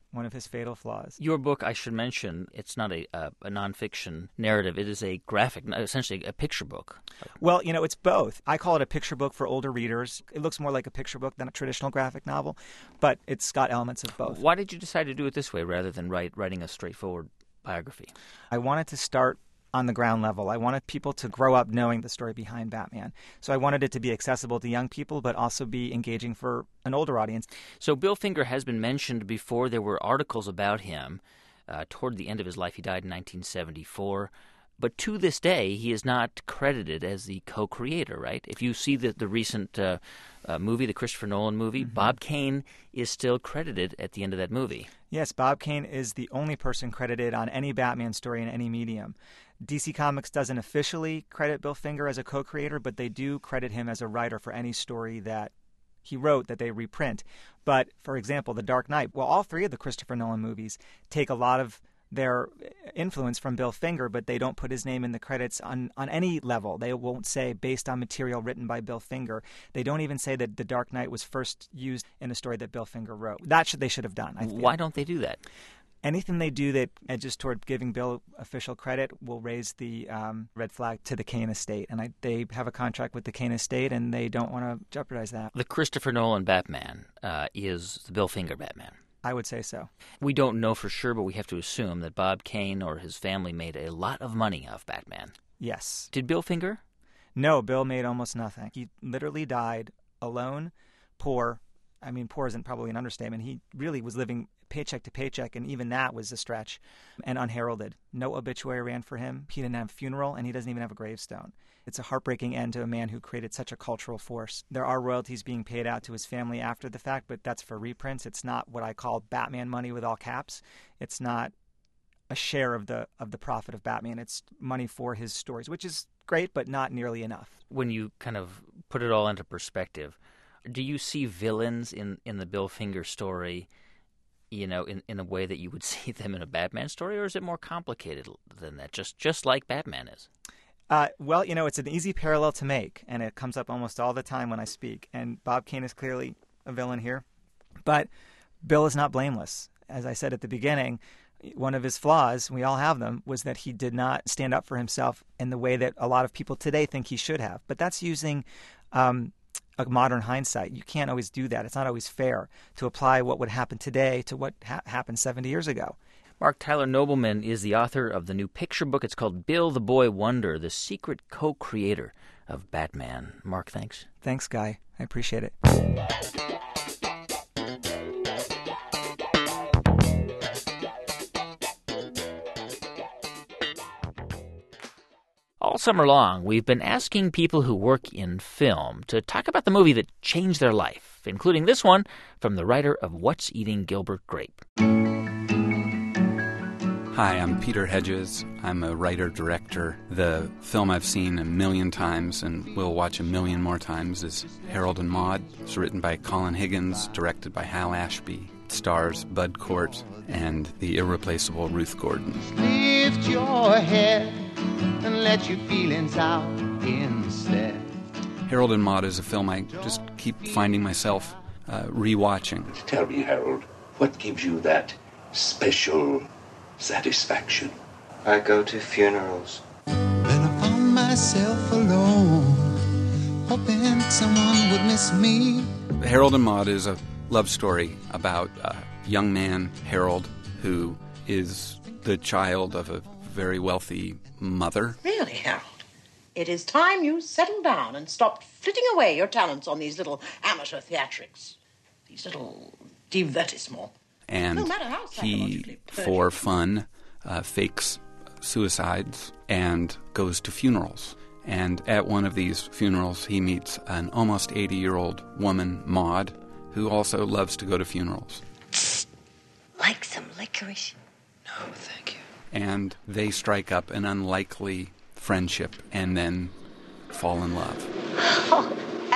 [SPEAKER 20] one of his fatal flaws.
[SPEAKER 1] Your book, I should mention, it's not a, a, a nonfiction narrative. It is a graphic, essentially a picture book.
[SPEAKER 20] Well, you know, it's both. I call it a picture book for older readers. It looks more like a picture book than a traditional graphic novel, but it's got elements of both.
[SPEAKER 1] Why did you decide to do it this way rather than write, writing a straightforward biography?
[SPEAKER 20] I wanted to start on the ground level. I wanted people to grow up knowing the story behind Batman. So I wanted it to be accessible to young people, but also be engaging for an older audience.
[SPEAKER 1] So Bill Finger has been mentioned before. There were articles about him uh, toward the end of his life. He died in nineteen seventy-four. But to this day, he is not credited as the co-creator, right? If you see the, the recent uh, uh, movie, the Christopher Nolan movie, mm-hmm. Bob Kane is still credited at the end of that movie.
[SPEAKER 20] Yes, Bob Kane is the only person credited on any Batman story in any medium. D C Comics doesn't officially credit Bill Finger as a co-creator, but they do credit him as a writer for any story that he wrote that they reprint. But, for example, The Dark Knight, well, all three of the Christopher Nolan movies take a lot of their influence from Bill Finger, but they don't put his name in the credits on, on any level. They won't say based on material written by Bill Finger. They don't even say that The Dark Knight was first used in a story that Bill Finger wrote. That should they should have done, I feel.
[SPEAKER 1] Why don't they do that?
[SPEAKER 20] Anything they do that edges toward giving Bill official credit will raise the um, red flag to the Kane estate. And I, they have a contract with the Kane estate, and they don't want to jeopardize that.
[SPEAKER 1] The Christopher Nolan Batman uh, is the Bill Finger Batman.
[SPEAKER 20] I would say so.
[SPEAKER 1] We don't know for sure, but we have to assume that Bob Kane or his family made a lot of money off Batman.
[SPEAKER 20] Yes.
[SPEAKER 1] Did Bill Finger?
[SPEAKER 20] No, Bill made almost nothing. He literally died alone, poor. I mean, poor isn't probably an understatement. He really was living paycheck to paycheck, and even that was a stretch, and unheralded. No obituary ran for him. He didn't have a funeral, and he doesn't even have a gravestone. It's a heartbreaking end to a man who created such a cultural force. There are royalties being paid out to his family after the fact, but that's for reprints. It's not what I call Batman money with all caps. It's not a share of the of the profit of Batman. It's money for his stories, which is great, but not nearly enough.
[SPEAKER 1] When you kind of put it all into perspective, do you see villains in, in the Bill Finger story, you know, in, in a way that you would see them in a Batman story, or is it more complicated than that, just just like Batman is?
[SPEAKER 20] Uh, well, you know, it's an easy parallel to make, and it comes up almost all the time when I speak. And Bob Kane is clearly a villain here. But Bill is not blameless. As I said at the beginning, one of his flaws, we all have them, was that he did not stand up for himself in the way that a lot of people today think he should have. But that's using um, a modern hindsight. You can't always do that. It's not always fair to apply what would happen today to what ha- happened seventy years ago.
[SPEAKER 1] Mark Tyler Nobleman is the author of the new picture book. It's called Bill the Boy Wonder, the secret co-creator of Batman. Mark, thanks.
[SPEAKER 20] Thanks, Guy. I appreciate it.
[SPEAKER 1] All summer long, we've been asking people who work in film to talk about the movie that changed their life, including this one from the writer of What's Eating Gilbert Grape.
[SPEAKER 21] Hi, I'm Peter Hedges. I'm a writer-director. The film I've seen a million times and will watch a million more times is Harold and Maude. It's written by Colin Higgins, directed by Hal Ashby. It stars Bud Cort and the irreplaceable Ruth Gordon.
[SPEAKER 22] Lift your head and let your feelings out instead.
[SPEAKER 21] Harold and Maude is a film I just keep finding myself uh, rewatching.
[SPEAKER 23] Tell me, Harold, what gives you that special satisfaction?
[SPEAKER 24] I go to funerals.
[SPEAKER 22] Then I found myself alone, hoping someone would miss me.
[SPEAKER 21] Harold and Maude is a love story about a young man, Harold, who is the child of a very wealthy mother.
[SPEAKER 25] Really, Harold, it is time you settled down and stopped flitting away your talents on these little amateur theatrics, these little divertissements.
[SPEAKER 21] And no he, for fun, uh, fakes suicides and goes to funerals. And at one of these funerals, he meets an almost eighty-year-old woman, Maude, who also loves to go to funerals.
[SPEAKER 25] Like some licorice?
[SPEAKER 24] No, thank you.
[SPEAKER 21] And they strike up an unlikely friendship and then fall in love.
[SPEAKER 25] Oh,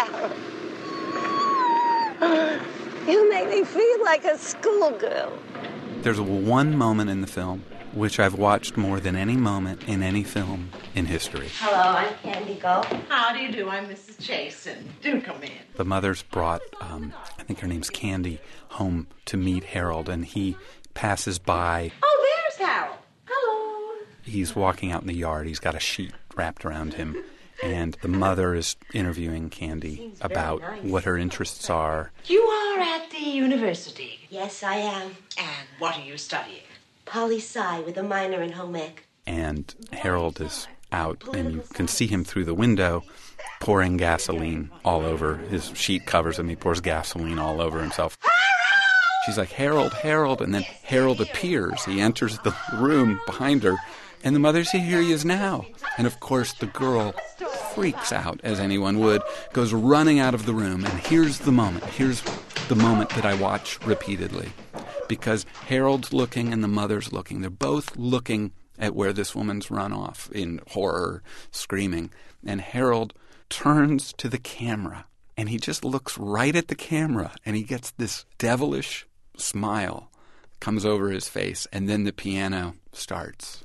[SPEAKER 25] Harold. You make me feel like a schoolgirl.
[SPEAKER 21] There's one moment in the film which I've watched more than any moment in any film in history.
[SPEAKER 25] Hello, I'm Candy Gull. How do you do? I'm Missus Chasen. Do come in.
[SPEAKER 21] The mother's brought, um, I think her name's Candy, home to meet Harold, and he passes by.
[SPEAKER 25] Oh, there's Harold. Hello.
[SPEAKER 21] He's walking out in the yard. He's got a sheet wrapped around him. And the mother is interviewing Candy about nice. what her interests are.
[SPEAKER 25] You are at the university.
[SPEAKER 4] Yes, I am.
[SPEAKER 25] And what are you studying?
[SPEAKER 4] Poli-sci with a minor in home ec.
[SPEAKER 21] And Harold is out, and you can see him through the window pouring gasoline all over. His sheet covers him. He pours gasoline all over himself. She's like, Harold, Harold. And then Harold appears. He enters the room behind her. And the mother says, here he is now. And of course, the girl freaks out, as anyone would, goes running out of the room. And here's the moment. Here's the moment that I watch repeatedly. Because Harold's looking and the mother's looking. They're both looking at where this woman's run off in horror, screaming. And Harold turns to the camera. And he just looks right at the camera. And he gets this devilish smile comes over his face. And then the piano starts.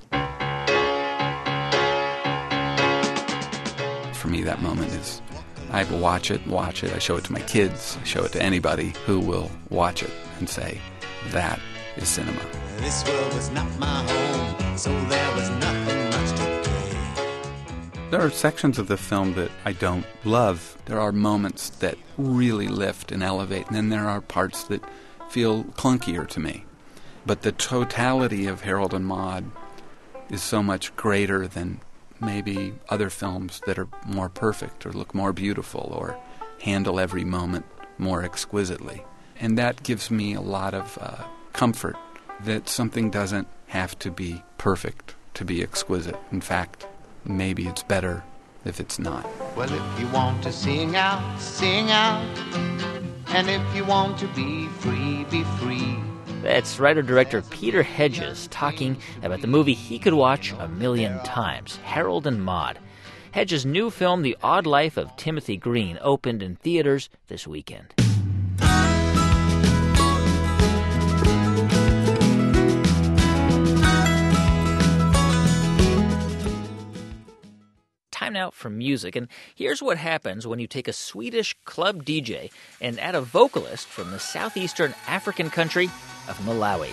[SPEAKER 21] For me, that moment is, I watch it, watch it. I show it to my kids. I show it to anybody who will watch it and say, that is cinema.
[SPEAKER 22] This world was not my home, so there was nothing much to gain.
[SPEAKER 21] There are sections of the film that I don't love. There are moments that really lift and elevate, and then there are parts that feel clunkier to me. But the totality of Harold and Maude is so much greater than maybe other films that are more perfect or look more beautiful or handle every moment more exquisitely. And that gives me a lot of uh, comfort that something doesn't have to be perfect to be exquisite. In fact, maybe it's better if it's not.
[SPEAKER 22] Well, if you want to sing out, sing out. And if you want to be free, be free.
[SPEAKER 1] That's writer-director Peter Hedges talking about the movie he could watch a million times, Harold and Maude. Hedges' new film, The Odd Life of Timothy Green, opened in theaters this weekend. Time now for music, and here's what happens when you take a Swedish club D J and add a vocalist from the southeastern African country of Malawi.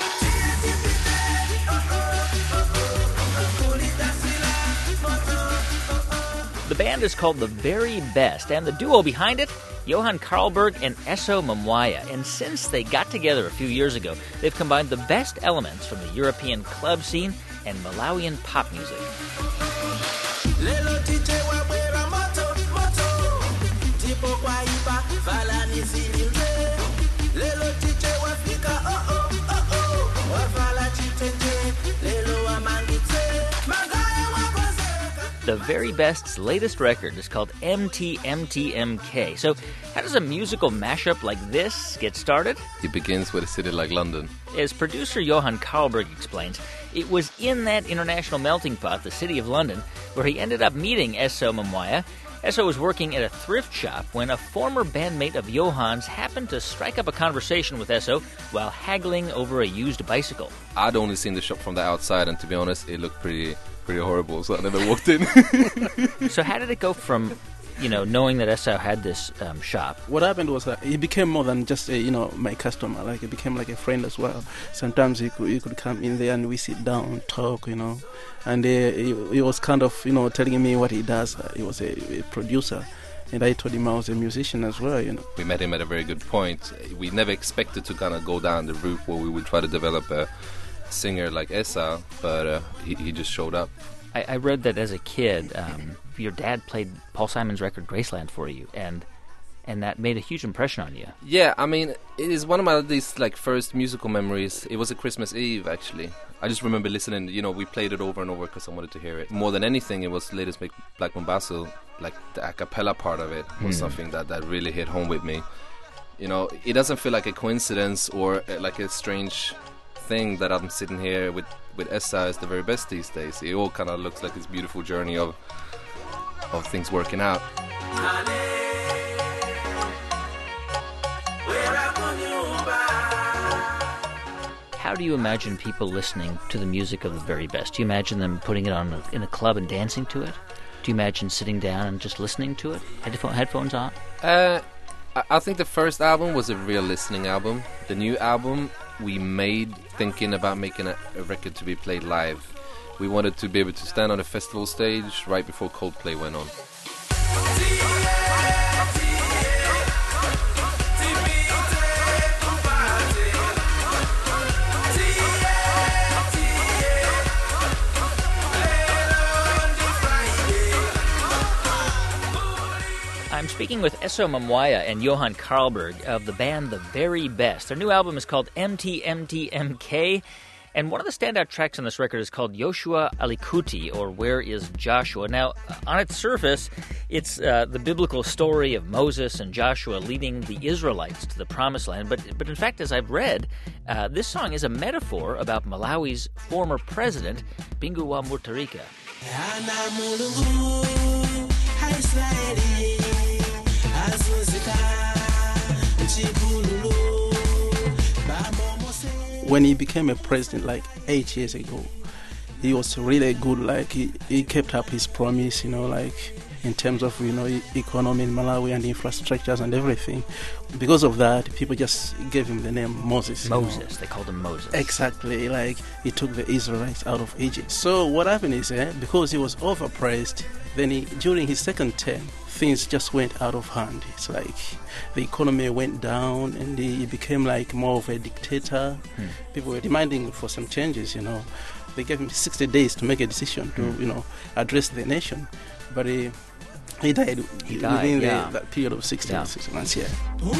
[SPEAKER 1] The band is called The Very Best, and the duo behind it, Johan Karlberg and Esso Mamwaya. And since they got together a few years ago, they've combined the best elements from the European club scene and Malawian pop music. The Very Best's latest record is called M T M T M K. So how does a musical mashup like this get started?
[SPEAKER 5] It begins with a city like London.
[SPEAKER 1] As producer Johan Karlberg explains, it was in that international melting pot, the city of London, where he ended up meeting Esso Mamwaya. Esso was working at a thrift shop when a former bandmate of Johan's happened to strike up a conversation with Esso while haggling over a used bicycle.
[SPEAKER 5] I'd only seen the shop from the outside, and to be honest, it looked pretty pretty horrible, so I never walked in.
[SPEAKER 1] So how did it go from, you know, knowing that Esso had this um, shop?
[SPEAKER 6] What happened was that he became more than just a, you know, my customer. Like, he became like a friend as well. Sometimes he could, he could come in there and we sit down, talk, you know. And uh, he, he was kind of, you know, telling me what he does. Uh, he was a, a producer. And I told him I was a musician as well, you know.
[SPEAKER 5] We met him at a very good point. We never expected to kind of go down the route where we would try to develop a singer like Essa, but uh, he, he just showed up.
[SPEAKER 1] I, I read that as a kid, um, your dad played Paul Simon's record Graceland for you, and and that made a huge impression on you.
[SPEAKER 5] Yeah, I mean, it is one of my these like first musical memories. It was a Christmas Eve, actually. I just remember listening. You know, we played it over and over because I wanted to hear it. More than anything, it was Latest Black Mambazo. Like the a cappella part of it was mm. something that, that really hit home with me. You know, it doesn't feel like a coincidence or uh, like a strange thing that I'm sitting here with with Essa as the very best these days. It all kind of looks like this beautiful journey of of things working out.
[SPEAKER 1] How do you imagine people listening to the music of the very best? Do you imagine them putting it on a, in a club and dancing to it? Do you imagine sitting down and just listening to it? Headphone, headphones on?
[SPEAKER 5] Uh, I, I think the first album was a real listening album. The new album we made thinking about making a, a record to be played live. We wanted to be able to stand on a festival stage right before Coldplay went on.
[SPEAKER 1] I'm speaking with Esso Mamwaya and Johan Karlberg of the band The Very Best. Their new album is called M T M T M K, and one of the standout tracks on this record is called Yoshua Alikuti, or Where is Joshua? Now, on its surface, it's uh, the biblical story of Moses and Joshua leading the Israelites to the Promised Land, but, but in fact, as I've read, uh, this song is a metaphor about Malawi's former president, Bingu wa Mutharika.
[SPEAKER 6] When he became a president like eight years ago, he was really good. Like he, he kept up his promise, you know, like in terms of, you know, economy in Malawi and infrastructures and everything. Because of that, people just gave him the name Moses.
[SPEAKER 1] Moses,
[SPEAKER 6] you know?
[SPEAKER 1] They called him Moses.
[SPEAKER 6] Exactly, like he took the Israelites out of Egypt. So what happened is, eh, because he was overpraised, then he, during his second term, things just went out of hand. It's like the economy went down and he became like more of a dictator. Hmm. People were demanding for some changes, you know. They gave him sixty days to make a decision to, hmm. you know, address the nation. But he, he died,
[SPEAKER 1] he died
[SPEAKER 6] within
[SPEAKER 1] yeah.
[SPEAKER 6] the, that period of sixty, yeah. sixty months, yeah.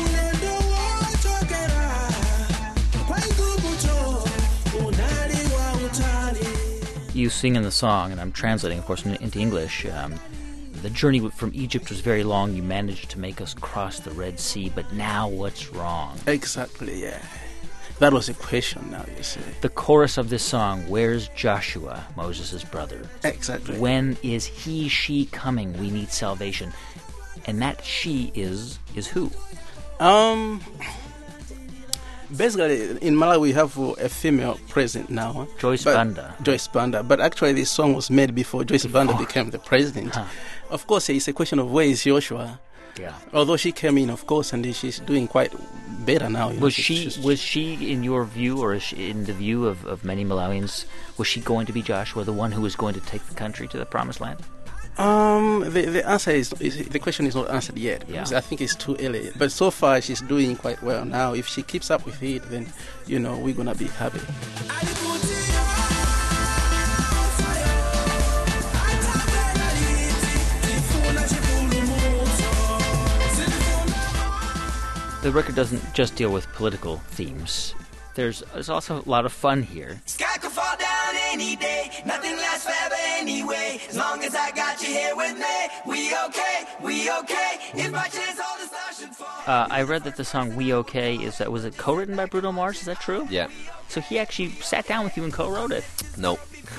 [SPEAKER 1] You sing in the song, and I'm translating, of course, into English. Um, the journey from Egypt was very long. You managed to make us cross the Red Sea, but now what's wrong?
[SPEAKER 6] Exactly, yeah. That was the question now, you see.
[SPEAKER 1] The chorus of this song, Where's Joshua, Moses' brother?
[SPEAKER 6] Exactly.
[SPEAKER 1] When is he, she coming? We need salvation. And that she is, is who?
[SPEAKER 6] Um... Basically, in Malawi, we have a female president now.
[SPEAKER 1] Joyce Banda.
[SPEAKER 6] Joyce Banda. But actually, this song was made before Joyce before. Banda became the president.
[SPEAKER 1] Huh.
[SPEAKER 6] Of course, it's a question of where is Joshua.
[SPEAKER 1] Yeah.
[SPEAKER 6] Although she came in, of course, and she's doing quite better now. You know,
[SPEAKER 1] was
[SPEAKER 6] she's,
[SPEAKER 1] she,
[SPEAKER 6] she's,
[SPEAKER 1] was she, in your view, or is she, in the view of, of many Malawians, was she going to be Joshua, the one who was going to take the country to the Promised Land?
[SPEAKER 6] Um, the the answer is, is the question is not answered yet.
[SPEAKER 1] Yeah.
[SPEAKER 6] I think it's too early. But so far, she's doing quite well now. If she keeps up with it, then you know we're gonna be happy.
[SPEAKER 1] The record doesn't just deal with political themes. There's, there's also a lot of fun here.
[SPEAKER 2] Sky could fall down any day. Nothing lasts forever anyway. As long as I got you here with me, we okay, we okay. If by chance all the stars should fall.
[SPEAKER 1] Uh, I read that the song "We Okay" is that was it co-written by Bruno Mars? Is that true?
[SPEAKER 5] Yeah.
[SPEAKER 1] So he actually sat down with you and co-wrote it.
[SPEAKER 5] No.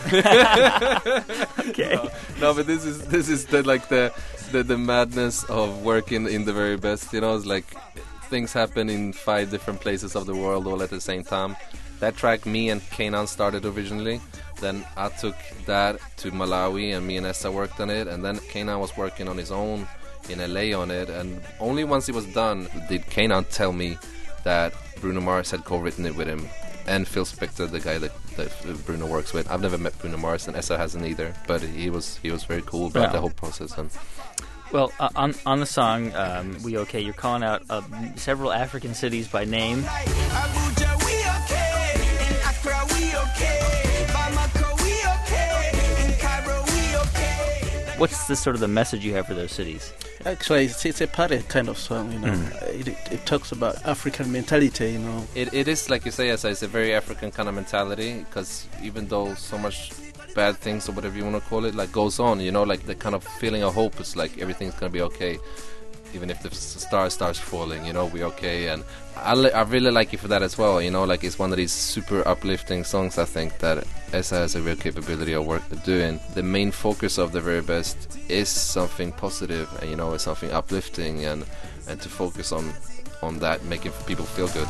[SPEAKER 1] Okay.
[SPEAKER 5] No, no, but this is this is the like the the, the madness of working in the very best. You know, it's like things happen in five different places of the world all at the same time. That track, me and Kanan started originally. Then I took that to Malawi, and me and Essa worked on it. And then Kanan was working on his own in L A on it. And only once it was done did Kanan tell me that Bruno Mars had co-written it with him. And Phil Spector, the guy that, that Bruno works with. I've never met Bruno Mars, and Essa hasn't either. But he was he was very cool about
[SPEAKER 1] yeah.
[SPEAKER 5] the whole process. And
[SPEAKER 1] well, uh, on on the song um, "We Okay," you're calling out uh, several African cities by name.
[SPEAKER 2] Abuja, we okay. In Accra, we okay. Bamako, we okay. In Cairo, we okay.
[SPEAKER 1] What's the sort of the message you have for those cities?
[SPEAKER 6] Actually, it's, it's a party kind of song, you know. Mm. It, it, it talks about African mentality, you know.
[SPEAKER 5] It it is, like you say, Essa, it's a very African kind of mentality, because even though so much bad things or whatever you want to call it like goes on, you know, like the kind of feeling of hope is like everything's gonna be okay, even if the star starts falling, you know, we're okay. And I, li- I really like it for that as well, you know, like it's one of these super uplifting songs. I think that Essa has a real capability of work of doing. The main focus of The Very Best is something positive, and you know, it's something uplifting, and and to focus on on that, making people feel good.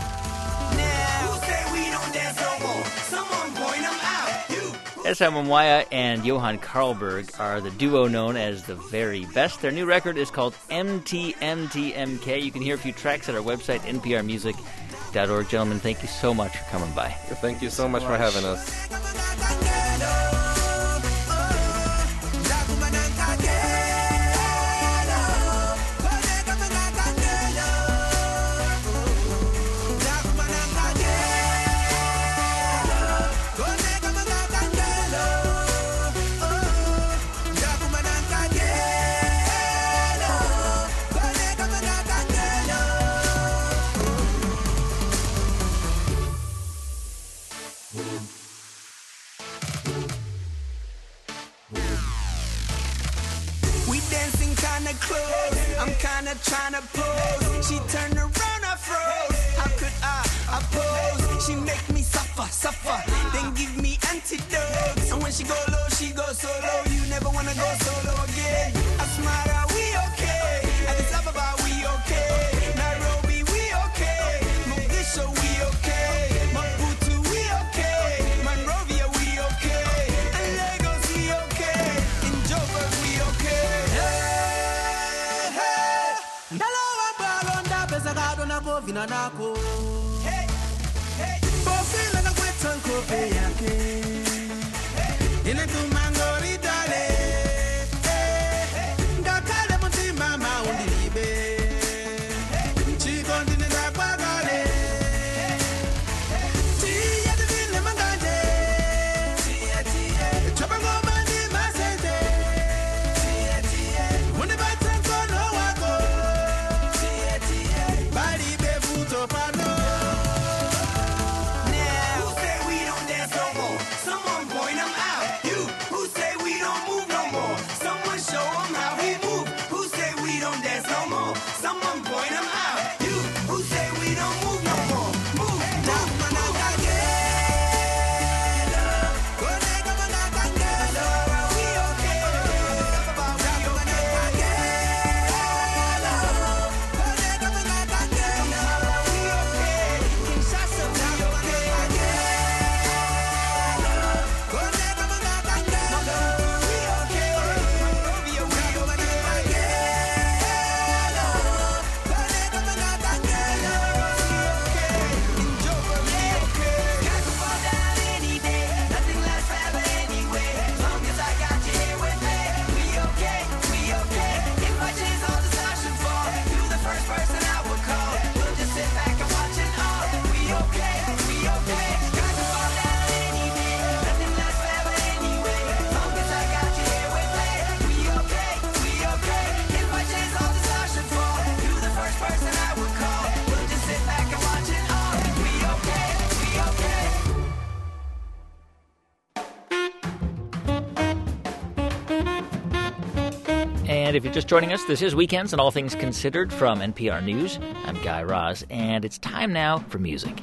[SPEAKER 1] Essa Mamwaya and Johan Karlberg are the duo known as The Very Best. Their new record is called M T M T M K. You can hear a few tracks at our website, N P R music dot org. Gentlemen, thank you so much for coming by.
[SPEAKER 5] Thank you so much for having us.
[SPEAKER 2] Trying to pose, she turned around, I froze. How could I oppose? She make me suffer, suffer, then give me antidotes. And when she go low, she go solo. You never wanna go solo again. Asmara, we okay. Addis Ababa, we okay. Nairobi, we okay. Mogadishu, we okay. Maputo, we okay. Monrovia, we okay. And Lagos, we okay. In Joburg, we okay.
[SPEAKER 22] Vina nako hey hey bofila na kwetanko pe yake ina tumangori dale hey ngakale mutima maundi libe chiko ndine ndabagale tiye divine manganje tiye tiye chabango mandi masete tiye tiye munde batanko no wako tiye tiye bali
[SPEAKER 1] And if you're just joining us, this is Weekends and All Things Considered from N P R News. I'm Guy Raz, and it's time now for music.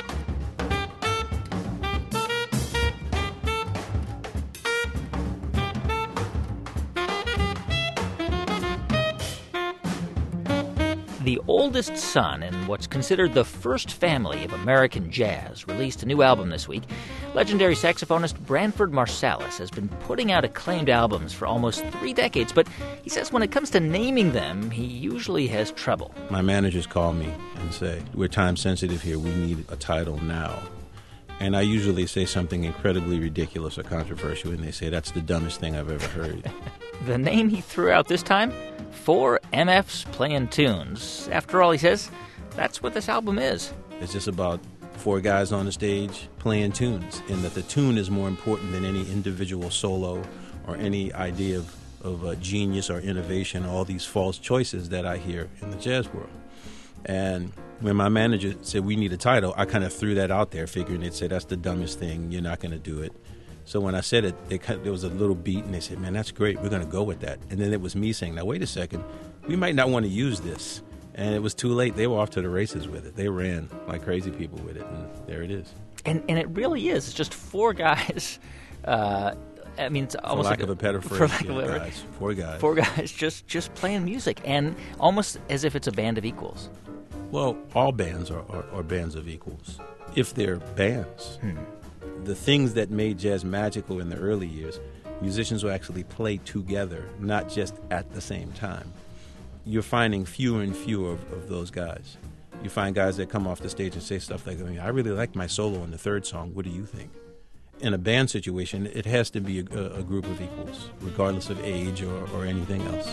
[SPEAKER 1] The oldest son in what's considered the first family of American jazz released a new album this week. Legendary saxophonist Branford Marsalis has been putting out acclaimed albums for almost three decades, but he says when it comes to naming them, he usually has trouble.
[SPEAKER 7] My managers call me and say, we're time sensitive here, we need a title now. And I usually say something incredibly ridiculous or controversial, and they say, that's the dumbest thing I've ever heard.
[SPEAKER 1] The name he threw out this time? Four M Fs Playing Tunes. After all, he says, that's what this album is.
[SPEAKER 7] It's just about four guys on the stage playing tunes, and that the tune is more important than any individual solo or any idea of, of uh, genius or innovation, all these false choices that I hear in the jazz world. And when my manager said we need a title, I kind of threw that out there, figuring they'd say, that's the dumbest thing, you're not going to do it. So when I said it, they kind of, there was a little beat, and they said, man, that's great, we're going to go with that. And then it was me saying, now, wait a second, we might not want to use this. And it was too late. They were off to the races with it. They ran like crazy people with it, and there it is.
[SPEAKER 1] And and it really is. It's just four guys. Uh, I mean, it's almost
[SPEAKER 7] for lack
[SPEAKER 1] like
[SPEAKER 7] of a better phrase,
[SPEAKER 1] for lack
[SPEAKER 7] yeah,
[SPEAKER 1] of a
[SPEAKER 7] guys, four guys.
[SPEAKER 1] Four guys just, just playing music, and almost as if it's a band of equals.
[SPEAKER 7] Well, all bands are, are, are bands of equals, if they're bands.
[SPEAKER 1] Hmm.
[SPEAKER 7] The things that made jazz magical in the early years, musicians will actually play together, not just at the same time. You're finding fewer and fewer of, of those guys. You find guys that come off the stage and say stuff like, I mean, I really like my solo on the third song. What do you think? In a band situation, it has to be a, a group of equals, regardless of age or, or anything else.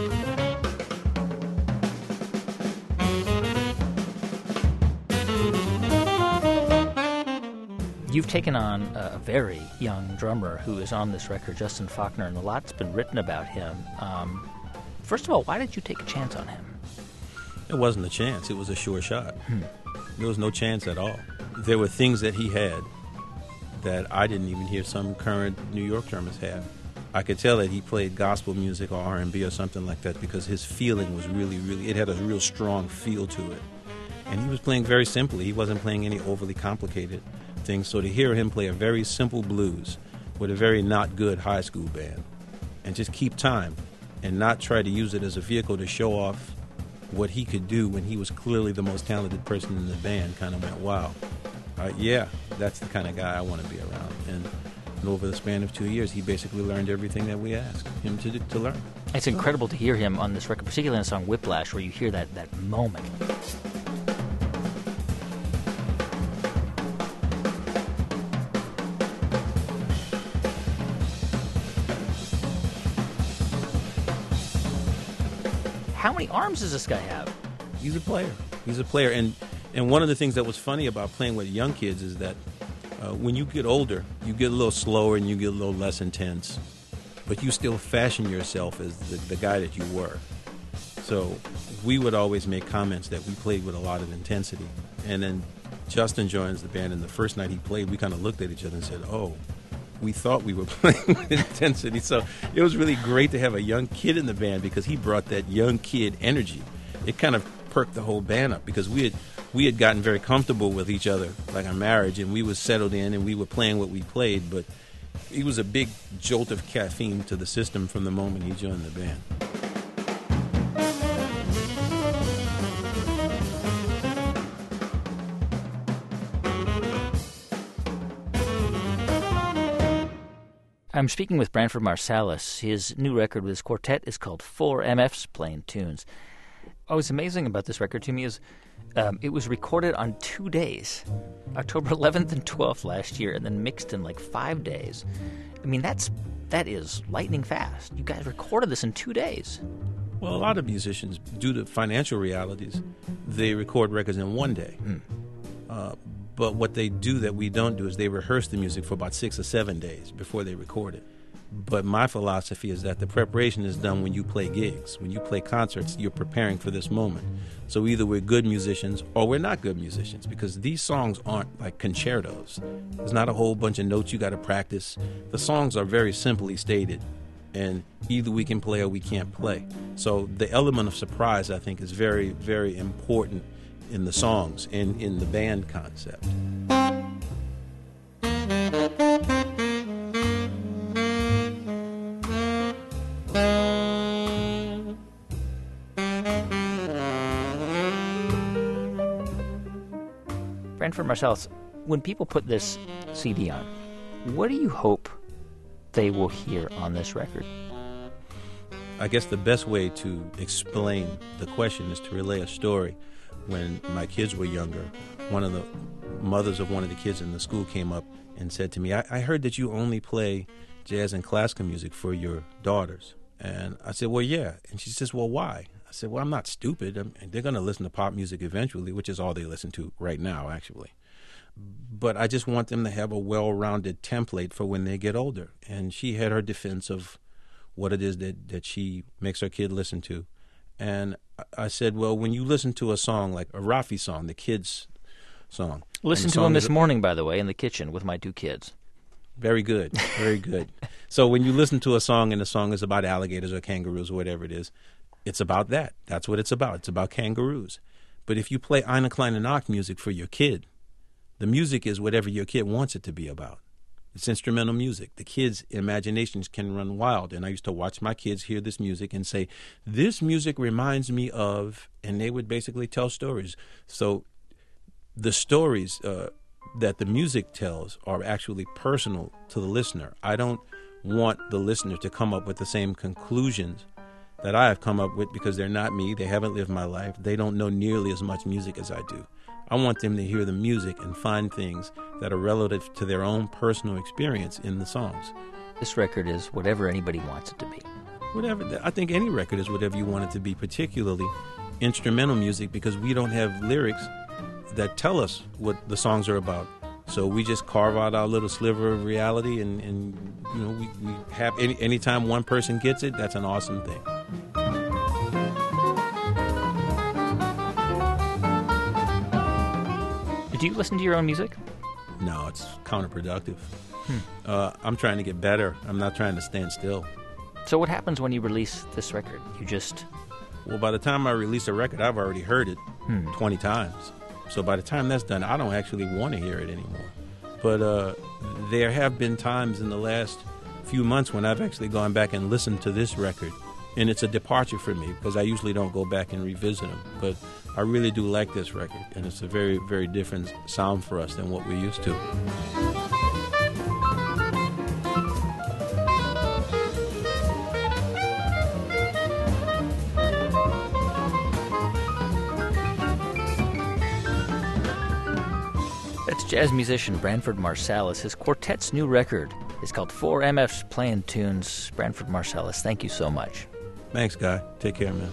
[SPEAKER 1] You've taken on a very young drummer who is on this record, Justin Faulkner, and a lot's been written about him. Um, first of all, why did you take a chance on him?
[SPEAKER 7] It wasn't a chance. It was a sure shot.
[SPEAKER 1] Hmm.
[SPEAKER 7] There was no chance at all. There were things that he had that I didn't even hear some current New York drummers have. I could tell that he played gospel music or R and B or something like that because his feeling was really, really, it had a real strong feel to it. And he was playing very simply. He wasn't playing any overly complicated things. So to hear him play a very simple blues with a very not good high school band and just keep time and not try to use it as a vehicle to show off what he could do when he was clearly the most talented person in the band kind of went, wow. Uh, yeah, that's the kind of guy I want to be around. And, and over the span of two years, he basically learned everything that we asked him to to learn.
[SPEAKER 1] It's incredible to hear him on this record, particularly in the song Whiplash, where you hear that, that moment. How many arms does this guy have?
[SPEAKER 7] He's a player. He's a player. And and one of the things that was funny about playing with young kids is that uh, when you get older, you get a little slower and you get a little less intense. But you still fashion yourself as the, the guy that you were. So we would always make comments that we played with a lot of intensity. And then Justin joins the band, and the first night he played, we kind of looked at each other and said, oh, we thought we were playing with intensity. So it was really great to have a young kid in the band because he brought that young kid energy. It kind of perked the whole band up because we had we had gotten very comfortable with each other, like a marriage, and we were settled in and we were playing what we played. But he was a big jolt of caffeine to the system from the moment he joined the band.
[SPEAKER 1] I'm speaking with Branford Marsalis. His new record with his quartet is called Four M Fs Playing Tunes. What was amazing about this record to me is um, it was recorded on two days, October eleventh and twelfth last year, and then mixed in like five days. I mean, that's that is lightning fast. You guys recorded this in two days.
[SPEAKER 7] Well, a lot of musicians, due to financial realities, they record records in one day.
[SPEAKER 1] Mm.
[SPEAKER 7] Uh, But what they do that we don't do is they rehearse the music for about six or seven days before they record it. But my philosophy is that the preparation is done when you play gigs. When you play concerts, you're preparing for this moment. So either we're good musicians or we're not good musicians because these songs aren't like concertos. There's not a whole bunch of notes you got to practice. The songs are very simply stated, and either we can play or we can't play. So the element of surprise, I think, is very, very important in the songs and in the band concept.
[SPEAKER 1] Branford Marsalis, when people put this C D on, what do you hope they will hear on this record?
[SPEAKER 7] I guess the best way to explain the question is to relay a story. When my kids were younger, one of the mothers of one of the kids in the school came up and said to me, I, I heard that you only play jazz and classical music for your daughters. And I said, well, yeah. And she says, well, why? I said, well, I'm not stupid. I'm, they're going to listen to pop music eventually, which is all they listen to right now, actually. But I just want them to have a well-rounded template for when they get older. And she had her defense of what it is that, that she makes her kid listen to. And I said, well, when you listen to a song like a Rafi song, the kids' song.
[SPEAKER 1] Listen to him this morning, by the way, in the kitchen with my two kids.
[SPEAKER 7] Very good, very good. So when you listen to a song and the song is about alligators or kangaroos or whatever it is, it's about that. That's what it's about. It's about kangaroos. But if you play Eine kleine Nacht music for your kid, the music is whatever your kid wants it to be about. It's instrumental music. The kids' imaginations can run wild. And I used to watch my kids hear this music and say, this music reminds me of, and they would basically tell stories. So the stories uh, that the music tells are actually personal to the listener. I don't want the listener to come up with the same conclusions that I have come up with because they're not me. They haven't lived my life. They don't know nearly as much music as I do. I want them to hear the music and find things that are relative to their own personal experience in the songs.
[SPEAKER 1] This record is whatever anybody wants it to be.
[SPEAKER 7] Whatever. I think any record is whatever you want it to be, particularly instrumental music, because we don't have lyrics that tell us what the songs are about. So we just carve out our little sliver of reality, and, and you know, we, we have any anytime one person gets it, that's an awesome thing.
[SPEAKER 1] Do you listen to your own music?
[SPEAKER 7] No, it's counterproductive.
[SPEAKER 1] Hmm.
[SPEAKER 7] Uh, I'm trying to get better. I'm not trying to stand still.
[SPEAKER 1] So what happens when you release this record? You just...
[SPEAKER 7] Well, by the time I release a record, I've already heard it
[SPEAKER 1] Hmm.
[SPEAKER 7] twenty times. So by the time that's done, I don't actually want to hear it anymore. But uh, there have been times in the last few months when I've actually gone back and listened to this record. And it's a departure for me because I usually don't go back and revisit them. But I really do like this record. And it's a very, very different sound for us than what we're used to.
[SPEAKER 1] That's jazz musician Branford Marsalis. His quartet's new record is called four M F's Playing Tunes. Branford Marsalis, thank you so much.
[SPEAKER 7] Thanks, Guy. Take care, man.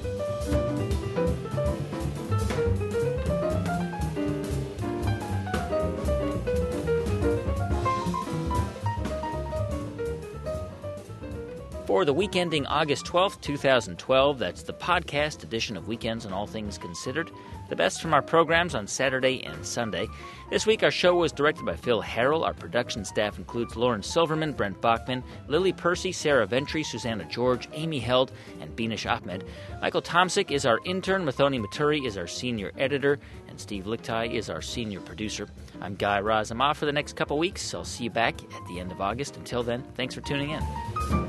[SPEAKER 1] For the week ending August twelfth, twenty twelve, that's the podcast edition of Weekends on All Things Considered. The best from our programs on Saturday and Sunday. This week our show was directed by Phil Harrell. Our production staff includes Lauren Silverman, Brent Bachman, Lily Percy, Sarah Ventry, Susanna George, Amy Held, and Beanish Ahmed. Michael Tomsic is our intern, Mathoni Maturi is our senior editor, and Steve Lichtai is our senior producer. I'm Guy Raz. I'm off for the next couple weeks, so I'll see you back at the end of August. Until then, thanks for tuning in.